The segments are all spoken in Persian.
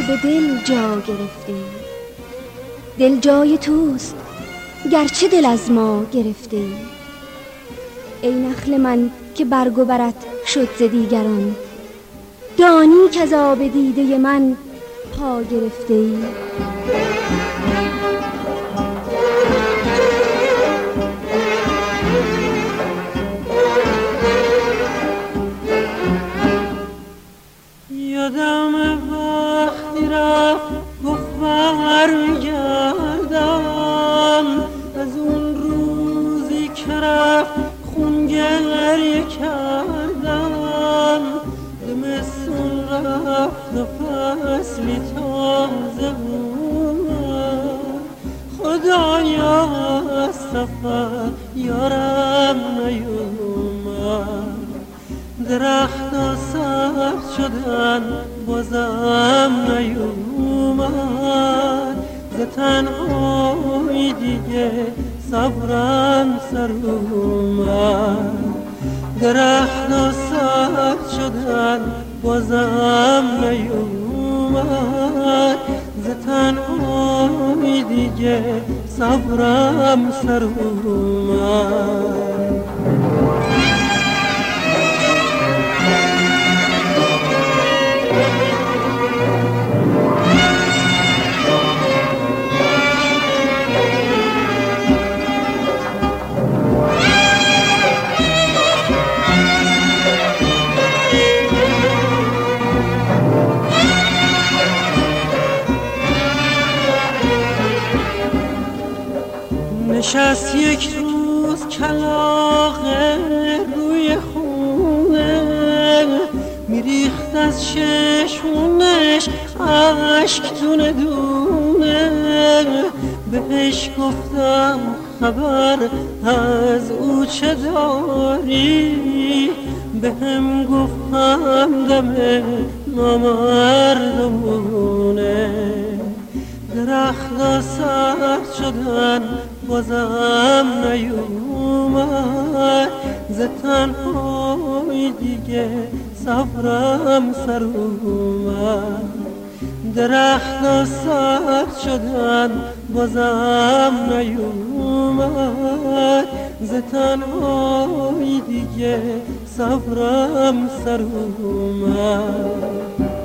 به دل جا گرفته. دل جای توست گرچه دل از ما گرفته. ای نخل من که برگ و برت شد ز دیگران، دانی که از آب دیده من پا گرفته ای. یادم وقتی رفت گفت برمیگردم، از اون روزی که رفت خون گریه کردم. زمستون رفت و فصلی تازه اومد، خدایا از سفر یارم نیومد. درخت‌ها سبز شدن بازم نیومد، ز تنهایی دیگه صبرم سر اومد. درخت‌ها سبز شدن بازم نیومد، ز تنهایی دیگه صبرم سر اومد. نشست یک روز کلاغه روی خونه، میریخت از چشمونش اشک دونه دونه. بهش گفتم خبر از او چه داری، بهم گفتم دم نامردمونه. درخت‌ها سبز شدن بازم نیومد، ز تنهایی دیگه صبرم سر اومد. درخت‌ها سبز شدن بازم نیومد، ز تنهایی دیگه صبرم سر اومد.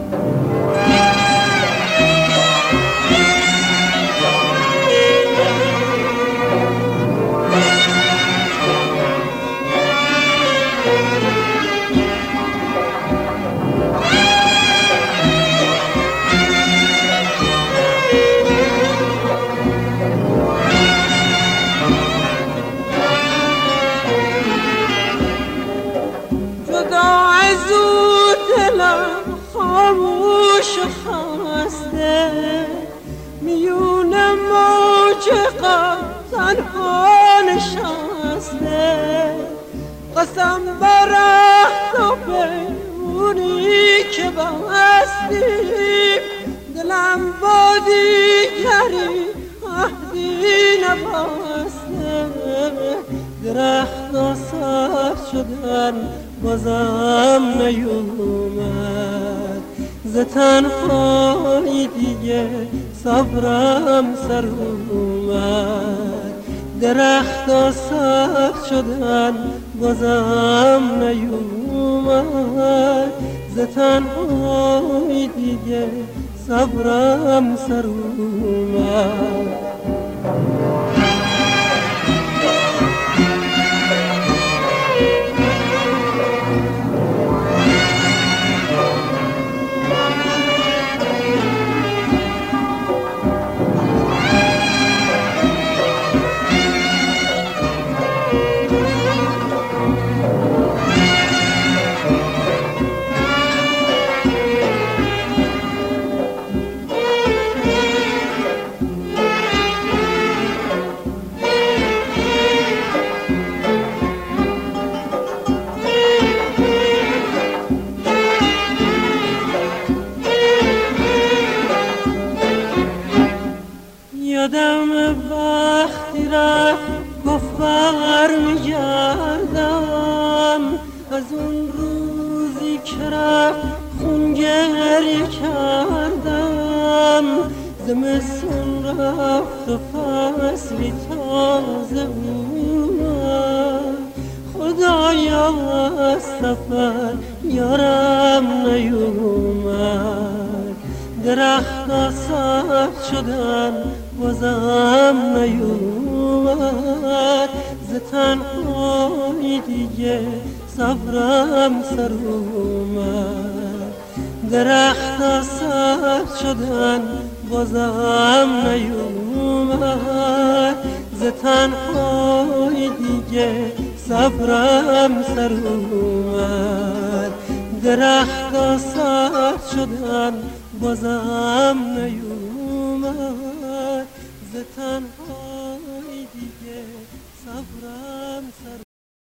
خاموش و خسته میون موج غم تنها نشسته. قسم برخت و پیمونی که بستیم، دلم با دیگری عهدی نبسته. درخت‌ها سبز شدن بازم نیومد، ز تنهایی دیگه صبرم سر اومد. درخت‌ها سبز شدن بازم نیومد، ز تنهایی دیگه صبرم سر اومد. یادم وقتی رفت گفت برمیگردم، از اون روزی که رفت خون گریه کردم. شدم زمستون رفت و فصلی تازه اومد خدایا از سفر یارم نیومد درخت سبز شدن بازم نیومد ز تنهایی دیگه صبرم سر اومد درخت سبز شدن بازم نیومد ز تنهایی دیگه صبرم سر اومد درخت سبز شدن بازم نیومد ز تنهایی دیگه صبرم سر